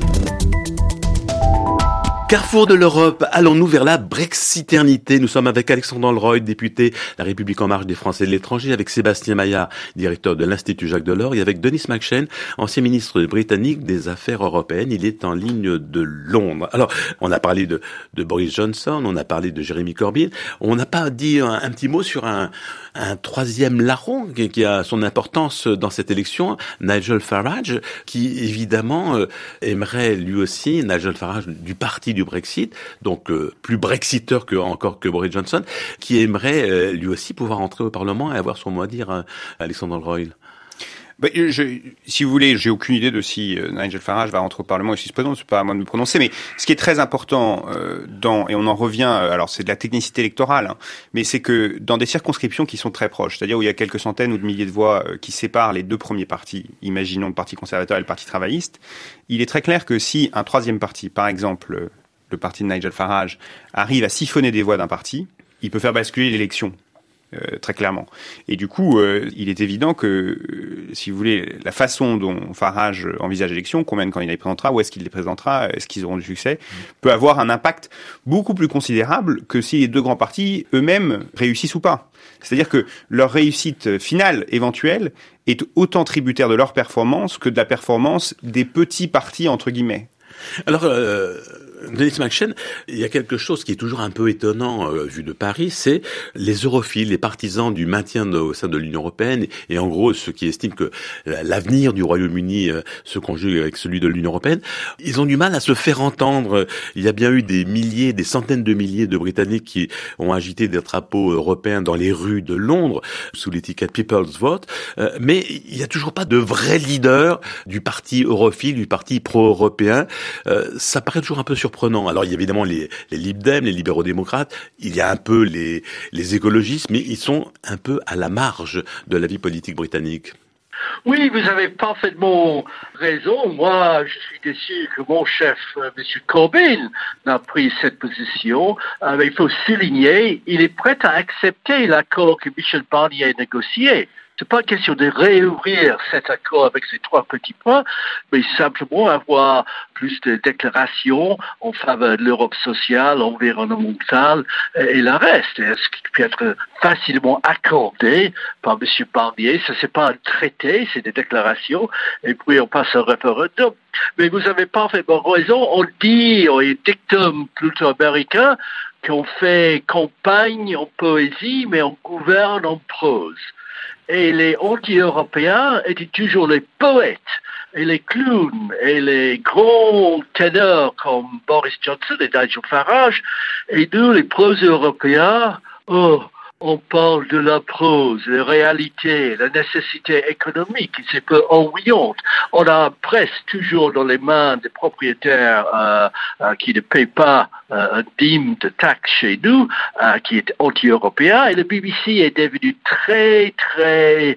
Carrefour de l'Europe, allons-nous vers la brexiternité? Nous sommes avec Alexandre Leroy, député La République En Marche des Français de l'étranger, avec Sébastien Maillard, directeur de l'Institut Jacques Delors, et avec Denis McShane, ancien ministre britannique des Affaires européennes. Il est en ligne de Londres. Alors, on a parlé de, de Boris Johnson, on a parlé de Jeremy Corbyn. On n'a pas dit un, un petit mot sur un, un troisième larron qui, qui a son importance dans cette élection, Nigel Farage, qui évidemment euh, aimerait lui aussi, Nigel Farage du parti du Brexit, donc euh, plus brexiteur que encore que Boris Johnson, qui aimerait euh, lui aussi pouvoir entrer au Parlement et avoir son mot à dire, euh, Alexandre Leroy. Ben, je, si vous voulez, j'ai aucune idée de si euh, Nigel Farage va rentrer au Parlement et si se prononce, c'est pas à moi de me prononcer, mais ce qui est très important euh, dans, et on en revient, euh, alors c'est de la technicité électorale, hein, mais c'est que dans des circonscriptions qui sont très proches, c'est-à-dire où il y a quelques centaines ou de milliers de voix euh, qui séparent les deux premiers partis, imaginons le Parti conservateur et le Parti travailliste, il est très clair que si un troisième parti, par exemple euh, le parti de Nigel Farage, arrive à siphonner des voix d'un parti, il peut faire basculer l'élection. Euh, très clairement. Et du coup, euh, il est évident que, euh, si vous voulez, la façon dont Farage envisage l'élection, combien de candidats il présentera, où est-ce qu'il les présentera, est-ce qu'ils auront du succès, mmh. peut avoir un impact beaucoup plus considérable que si les deux grands partis eux-mêmes réussissent ou pas. C'est-à-dire que leur réussite finale, éventuelle, est autant tributaire de leur performance que de la performance des petits partis, entre guillemets. Alors, euh, Denis McShane, il y a quelque chose qui est toujours un peu étonnant euh, vu de Paris, c'est les europhiles, les partisans du maintien de, au sein de l'Union européenne, et en gros ceux qui estiment que l'avenir du Royaume-Uni euh, se conjugue avec celui de l'Union européenne. Ils ont du mal à se faire entendre. Il y a bien eu des milliers, des centaines de milliers de Britanniques qui ont agité des drapeaux européens dans les rues de Londres sous l'étiquette People's Vote, euh, mais il n'y a toujours pas de vrai leader du parti europhile, du parti pro-européen. Euh, ça paraît toujours un peu surprenant. Alors il y a évidemment les, les Lib Dem, les libéraux-démocrates, il y a un peu les, les écologistes, mais ils sont un peu à la marge de la vie politique britannique. Oui, vous avez parfaitement raison. Moi, je suis déçu que mon chef, euh, M. Corbyn, n'a pris cette position. Euh, il faut souligner, il est prêt à accepter l'accord que Michel Barnier a négocié. C'est pas une question de réouvrir cet accord avec ces trois petits points, mais simplement avoir plus de déclarations en faveur de l'Europe sociale, environnementale et le reste. Et ce qui peut être facilement accordé par M. Barnier, ça c'est pas un traité, c'est des déclarations, et puis on passe au référendum. Mais vous avez parfaitement raison, on dit, on est dictum plutôt américain, qu'on fait campagne en poésie, mais on gouverne en prose. Et les anti-européens étaient toujours les poètes et les clowns et les grands ténors comme Boris Johnson et Nigel Farage. Et nous, les pro-européens, oh, on parle de la prose, la réalité, la nécessité économique, c'est peu ennuyante. On a presque toujours dans les mains des propriétaires euh, euh, qui ne payent pas euh, un dime de taxes chez nous, euh, qui est anti-européen, et le B B C est devenu très, très,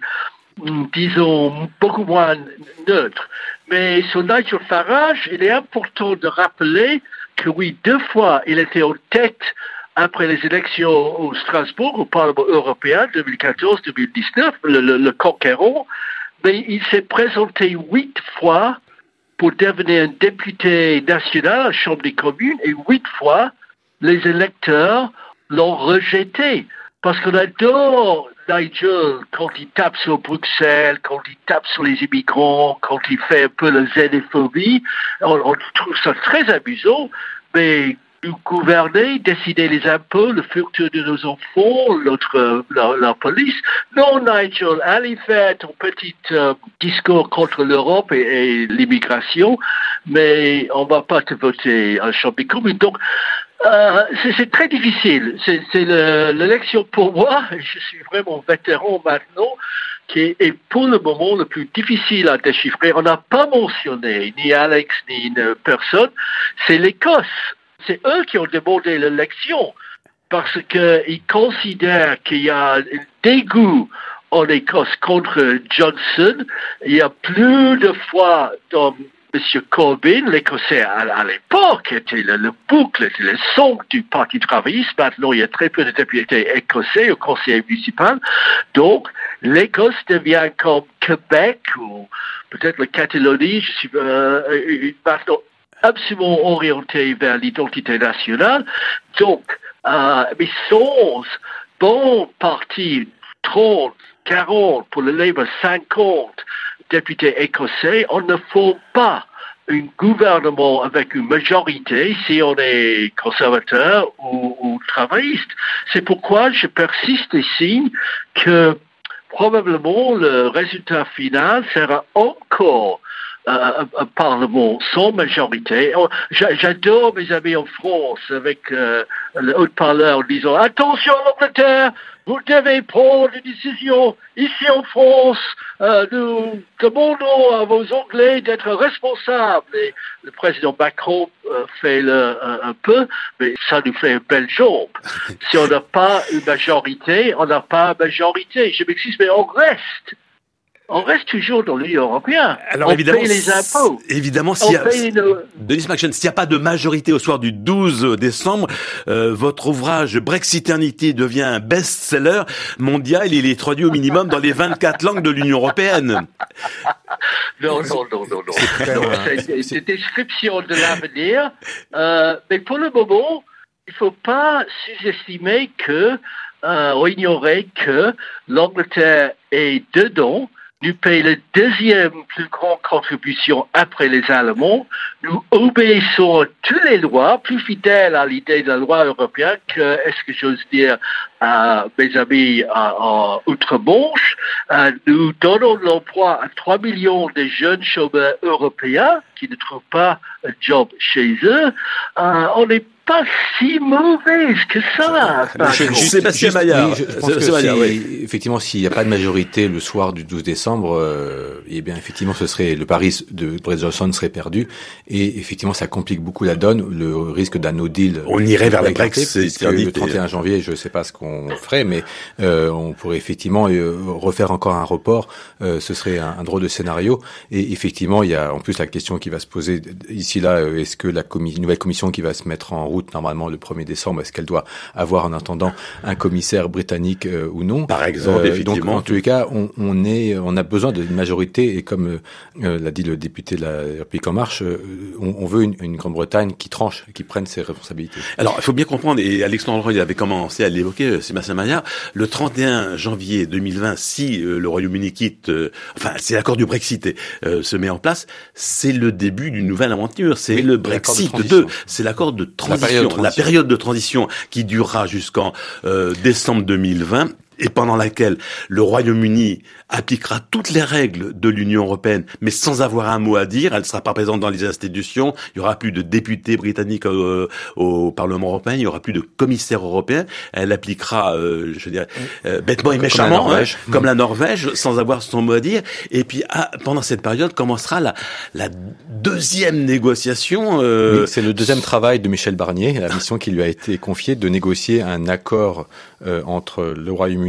disons, beaucoup moins neutre. Mais sur Nigel Farage, il est important de rappeler que oui, deux fois, il était en tête après les élections au Strasbourg, au Parlement européen, deux mille quatorze deux mille dix-neuf, le, le, le conquérant, mais il s'est présenté huit fois pour devenir un député national à la Chambre des communes, et huit fois, les électeurs l'ont rejeté. Parce qu'on adore Nigel quand il tape sur Bruxelles, quand il tape sur les immigrants, quand il fait un peu la xénophobie. On, on trouve ça très amusant, mais nous gouverner, décider les impôts, le futur de nos enfants, notre, la, la police. Non, Nigel, allez faire ton petit euh, discours contre l'Europe et, et l'immigration, mais on va pas te voter à la Chambre des communes. Donc, euh, c'est, c'est très difficile. C'est, c'est le, l'élection pour moi, je suis vraiment vétéran maintenant, qui est, est pour le moment le plus difficile à déchiffrer. On n'a pas mentionné, ni Alex, ni une personne, c'est l'Écosse. C'est eux qui ont demandé l'élection parce qu'ils considèrent qu'il y a un dégoût en Écosse contre Johnson. Il y a plus de fois dans M. Corbyn, l'Écossais à, à l'époque, était le, le boucle, était le son du Parti travailliste. Maintenant, il y a très peu de députés écossais au conseil municipal. Donc, l'Écosse devient comme Québec ou peut-être la Catalogne. Je suis euh, maintenant absolument orienté vers l'identité nationale. Donc, euh, mais sans bon parti, trente, quarante, pour le Labour, cinquante députés écossais, on ne faut pas un gouvernement avec une majorité si on est conservateur ou, ou travailliste. C'est pourquoi je persiste et signe que probablement le résultat final sera encore Euh, un, un parlement sans majorité. J'adore mes amis en France avec euh, le haut-parleur disant « Attention l'Angleterre, vous devez prendre une décision. Ici en France, euh, nous demandons à vos Anglais d'être responsables. » Et le président Macron euh, fait le, un, un peu, mais ça nous fait une belle jambe. Si on n'a pas une majorité, on n'a pas une majorité. Je m'excuse, mais on reste. On reste toujours dans l'Union européenne. Alors on évidemment, paye les impôts. Évidemment, s'il y a, nos... Denis Machan, s'il n'y a pas de majorité au soir du douze décembre, euh, votre ouvrage Brexiternity devient un best-seller mondial. Il est traduit au minimum dans les vingt-quatre langues de l'Union européenne. Non, non, non, non, non. non c'est, c'est une description de l'avenir. Euh, mais pour le moment, il ne faut pas sous-estimer que, euh, ou ignorer que l'Angleterre est dedans. Nous payons la deuxième plus grande contribution après les Allemands. Nous obéissons à toutes les lois, plus fidèles à l'idée de la loi européenne que, est-ce que j'ose dire, à mes amis en outre-Manche. Euh, nous donnons de l'emploi à trois millions de jeunes chômeurs européens qui ne trouvent pas un job chez eux. Euh, on n'est pas si mauvaise que ça. Je, juste, Sébastien Maillard. Oui, je, je pense que Maillard, si, oui. Effectivement, s'il n'y a pas de majorité le soir du douze décembre, euh, eh bien, effectivement, ce serait le pari de Boris Johnson serait perdu, et effectivement, ça complique beaucoup la donne. Le risque d'un no deal. On irait vers la Brexit. Le trente et un janvier, je ne sais pas ce qu'on ferait, mais euh, on pourrait effectivement euh, refaire encore un report. Euh, ce serait un, un drôle de scénario. Et effectivement, il y a en plus la question qui va se poser ici là. Euh, est-ce que la commi- nouvelle commission qui va se mettre en route normalement le premier décembre, est-ce qu'elle doit avoir en attendant un commissaire britannique euh, ou non? Par exemple, euh, effectivement. Donc en tous les cas, on, on est, on a besoin d'une majorité, et comme euh, l'a dit le député de la République en Marche, euh, on, on veut une, une Grande-Bretagne qui tranche, qui prenne ses responsabilités. Alors, il faut bien comprendre, et Alexandre il avait commencé à l'évoquer, Sébastien Maillard, le trente et un janvier deux mille vingt, si euh, le Royaume-Uni quitte, euh, enfin, c'est l'accord du Brexit euh, se met en place, c'est le début d'une nouvelle aventure, c'est oui, le Brexit deux, c'est l'accord de transition. La, la période de transition qui durera jusqu'en euh, décembre deux mille vingt, et pendant laquelle le Royaume-Uni appliquera toutes les règles de l'Union européenne, mais sans avoir un mot à dire. Elle ne sera pas présente dans les institutions. Il y aura plus de députés britanniques euh, au Parlement européen. Il y aura plus de commissaires européens. Elle appliquera, euh, je dirais, euh, bêtement et méchamment, comme la Norvège, hein, comme la Norvège, sans avoir son mot à dire. Et puis, ah, pendant cette période, commencera la, la deuxième négociation. Euh, oui, c'est le deuxième travail de Michel Barnier, la mission qui lui a été confiée de négocier un accord euh, entre le Royaume-Uni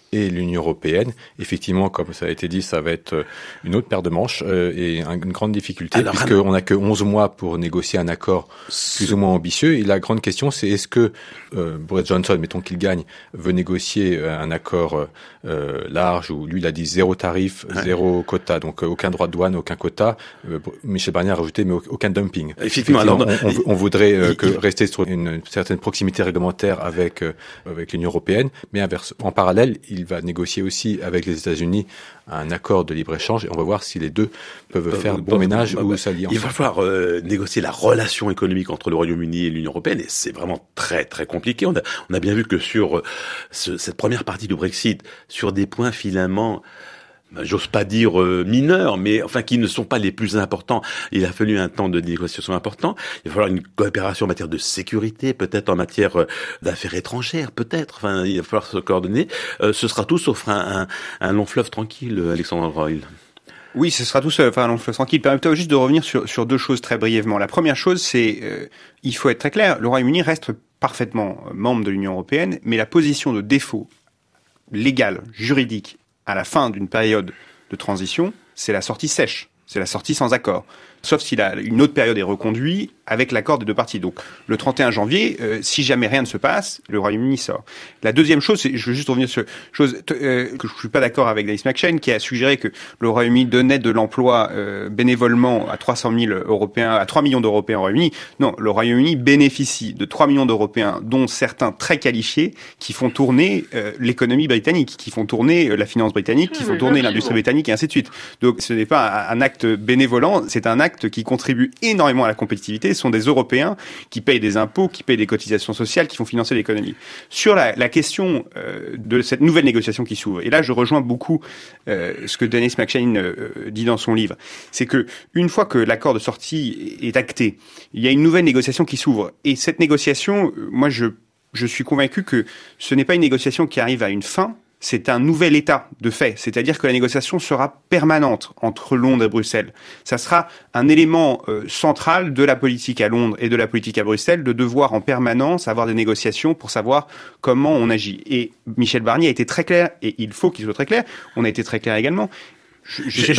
et l'Union européenne. Effectivement, comme ça a été dit, ça va être une autre paire de manches euh, et un, une grande difficulté, Alors, puisqu'on n'a que onze mois pour négocier un accord plus ou moins ambitieux. Et la grande question, c'est est-ce que euh, Boris Johnson, mettons qu'il gagne, veut négocier un accord euh, large où lui, il a dit zéro tarif, ouais. zéro quota, donc euh, aucun droit de douane, aucun quota. Euh, Michel Barnier a rajouté, mais aucun dumping. Effectivement, Effectivement alors, on, on, on voudrait euh, il, que il... rester sur une, une certaine proximité réglementaire avec euh, avec l'Union européenne, mais inverse, en parallèle, il va négocier aussi avec les États-Unis un accord de libre-échange et on va voir si les deux peuvent euh, faire bon euh, ménage euh, ou s'allier ensemble. Il va falloir euh, négocier la relation économique entre le Royaume-Uni et l'Union européenne et c'est vraiment très très compliqué. On a, on a bien vu que sur euh, ce, cette première partie du Brexit, sur des points finalement, j'ose pas dire euh, mineurs, mais enfin qui ne sont pas les plus importants. Il a fallu un temps de négociation important. Il va falloir une coopération en matière de sécurité, peut-être en matière euh, d'affaires étrangères, peut-être. Enfin, il va falloir se coordonner. Euh, ce sera tout sauf un, un, un long fleuve tranquille, Alexandre Royle. Oui, ce sera tout seul, enfin, un long fleuve tranquille. Permettez-moi juste de revenir sur, sur deux choses très brièvement. La première chose, c'est, euh, il faut être très clair, le Royaume-Uni reste parfaitement membre de l'Union européenne, mais la position de défaut légale, juridique, à la fin d'une période de transition, c'est la sortie sèche, c'est la sortie sans accord. Sauf si la, une autre période est reconduite avec l'accord des deux parties. Donc, le trente et un janvier, euh, si jamais rien ne se passe, le Royaume-Uni sort. La deuxième chose, c'est, je veux juste revenir sur chose euh, que je suis pas d'accord avec Denis McShane, qui a suggéré que le Royaume-Uni donnait de l'emploi euh, bénévolement à trois cent mille Européens, à trois millions d'Européens au Royaume-Uni. Non, le Royaume-Uni bénéficie de trois millions d'Européens, dont certains très qualifiés, qui font tourner euh, l'économie britannique, qui font tourner euh, la finance britannique, qui font tourner l'industrie britannique, et ainsi de suite. Donc, ce n'est pas un, un acte bénévolant, c'est un acte qui contribuent énormément à la compétitivité, ce sont des Européens qui payent des impôts, qui payent des cotisations sociales, qui font financer l'économie. Sur la, la question euh, de cette nouvelle négociation qui s'ouvre, et là je rejoins beaucoup euh, ce que Denis McShane euh, dit dans son livre, c'est que une fois que l'accord de sortie est acté, il y a une nouvelle négociation qui s'ouvre. Et cette négociation, moi je, je suis convaincu que ce n'est pas une négociation qui arrive à une fin, c'est un nouvel état de fait, c'est-à-dire que la négociation sera permanente entre Londres et Bruxelles. Ça sera un élément euh, central de la politique à Londres et de la politique à Bruxelles, de devoir en permanence avoir des négociations pour savoir comment on agit. Et Michel Barnier a été très clair, et il faut qu'il soit très clair, on a été très clair également. Je ne sais,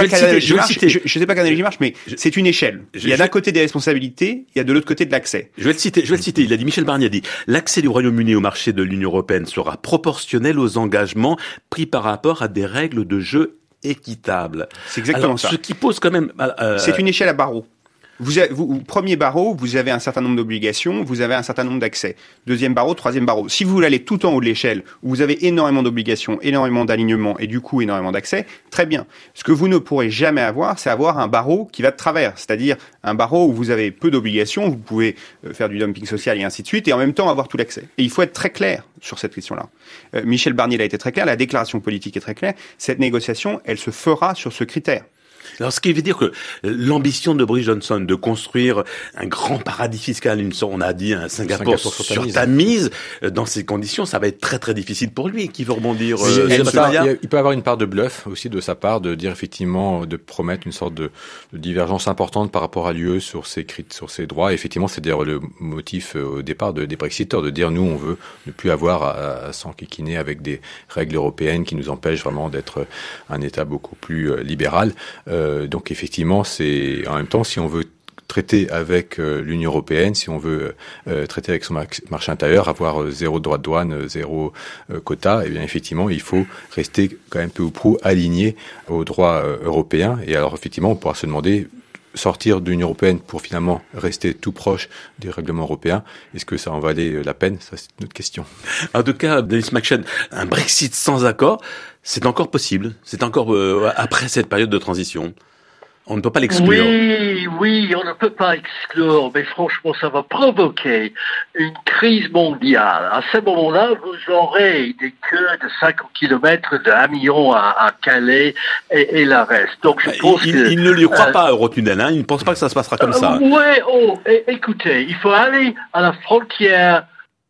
sais pas quelle analogie marche, mais je, c'est une échelle. Je, il y a d'un côté des responsabilités, il y a de l'autre côté de l'accès. Je vais le citer, je vais le citer. Il a dit, Michel Barnier a dit, l'accès du Royaume-Uni au marché de l'Union européenne sera proportionnel aux engagements pris par rapport à des règles de jeu équitables. C'est exactement Alors, ça. Ce qui pose quand même... Euh, c'est une échelle à barreaux. Vous, avez, vous, premier barreau, vous avez un certain nombre d'obligations, vous avez un certain nombre d'accès. Deuxième barreau, troisième barreau. Si vous voulez aller tout en haut de l'échelle, où vous avez énormément d'obligations, énormément d'alignements et du coup énormément d'accès, très bien. Ce que vous ne pourrez jamais avoir, c'est avoir un barreau qui va de travers. C'est-à-dire un barreau où vous avez peu d'obligations, vous pouvez faire du dumping social et ainsi de suite, et en même temps avoir tout l'accès. Et il faut être très clair sur cette question-là. Euh, Michel Barnier a été très clair, la déclaration politique est très claire. Cette négociation, elle se fera sur ce critère. Alors, ce qui veut dire que l'ambition de Boris Johnson de construire un grand paradis fiscal, une sorte, on a dit un Singapour, Singapour sur, sur Tamise, dans ces conditions, ça va être très très difficile pour lui. Qui veut rebondir euh, il, part, il, il peut avoir une part de bluff aussi de sa part, de dire effectivement, de promettre une sorte de, de divergence importante par rapport à l'U E sur ses sur ses droits. Et effectivement, c'est d'ailleurs le motif au départ de, des Brexiteurs de dire nous, on veut ne plus avoir à, à s'enquiquiner avec des règles européennes qui nous empêchent vraiment d'être un État beaucoup plus euh, libéral. Euh, donc effectivement, c'est en même temps, si on veut traiter avec euh, l'Union européenne, si on veut euh, traiter avec son mar- marché intérieur, avoir euh, zéro droit de douane, euh, zéro euh, quota, eh bien effectivement, il faut rester quand même peu ou prou aligné aux droits euh, européens. Et alors effectivement, on pourra se demander sortir de l'Union européenne pour finalement rester tout proche des règlements européens. Est-ce que ça en valait la peine? Ça, c'est une autre question. En tout cas, Denis McShane, un Brexit sans accord, c'est encore possible. C'est encore euh, après cette période de transition. On ne peut pas l'exclure. Oui, oui, on ne peut pas exclure, mais franchement, ça va provoquer une crise mondiale. À ce moment-là, vous aurez des queues de cinquante kilomètres, de un million à, à Calais et, et la reste. Donc, je pense il, que... Il ne lui croit euh, pas, Eurotunnel, hein. Il ne pense pas que ça se passera comme euh, ça. Ouais, oh, é- écoutez, il faut aller à la frontière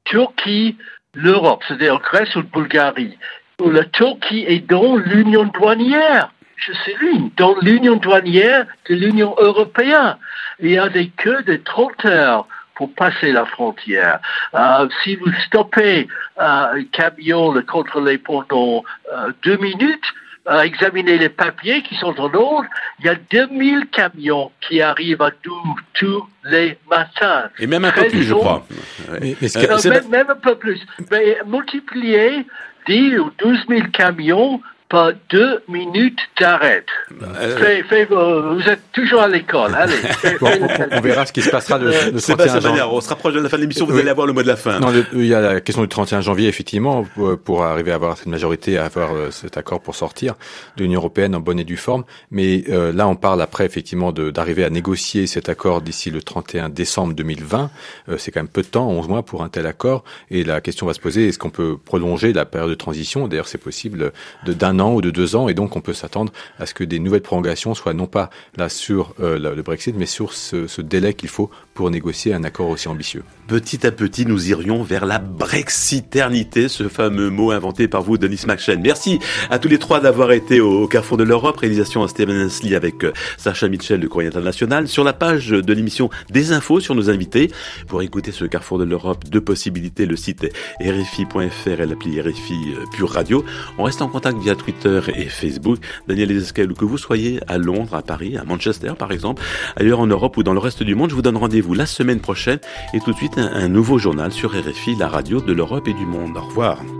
Turquie-l'Europe, c'est-à-dire Grèce ou Bulgarie, où la Turquie est dans l'union douanière. Je sais lui, dans l'union douanière de l'Union européenne. Il y a des queues de trente heures pour passer la frontière. Euh, si vous stoppez euh, un camion, le contrôler pendant euh, deux minutes, euh, examiner les papiers qui sont en ordre, il y a deux mille camions qui arrivent à nous tous les matins. Et même un peu plus, je crois. Mais, mais euh, même, pas... même un peu plus. Mais multiplier dix ou douze mille camions par deux minutes d'arrêt. Euh... Fait, fait, vous êtes toujours à l'école. Allez. Fait, bon, on, on verra ce qui se passera le, le trente et un janvier. On se rapproche de la fin de l'émission, vous oui. allez avoir le mot de la fin. Non, le, il y a la question du trente et un janvier, effectivement, pour, pour arriver à avoir cette majorité, à avoir euh, cet accord pour sortir de l'Union européenne en bonne et due forme. Mais euh, là, on parle après, effectivement, de, d'arriver à négocier cet accord d'ici le trente et un décembre deux mille vingt. Euh, c'est quand même peu de temps, onze mois pour un tel accord. Et la question va se poser, est-ce qu'on peut prolonger la période de transition? D'ailleurs, c'est possible de, d'un an ou de deux ans, et donc on peut s'attendre à ce que des nouvelles prolongations soient non pas là sur euh, le Brexit, mais sur ce, ce délai qu'il faut pour négocier un accord aussi ambitieux. Petit à petit, nous irions vers la brexiternité, ce fameux mot inventé par vous, Denis McShane. Merci à tous les trois d'avoir été au, au carrefour de l'Europe, réalisation Stephen Hensley avec euh, Sacha Mitchell de Courrier International. Sur la page de l'émission, des infos sur nos invités. Pour écouter ce carrefour de l'Europe, deux possibilités, le site R F I point F R et l'appli R F I euh, Pure Radio. On reste en contact via Twitter et Facebook. Daniel Desescales, que vous soyez à Londres, à Paris, à Manchester par exemple, ailleurs en Europe ou dans le reste du monde, je vous donne rendez-vous la semaine prochaine et tout de suite un, un nouveau journal sur R F I, la radio de l'Europe et du monde. Au revoir.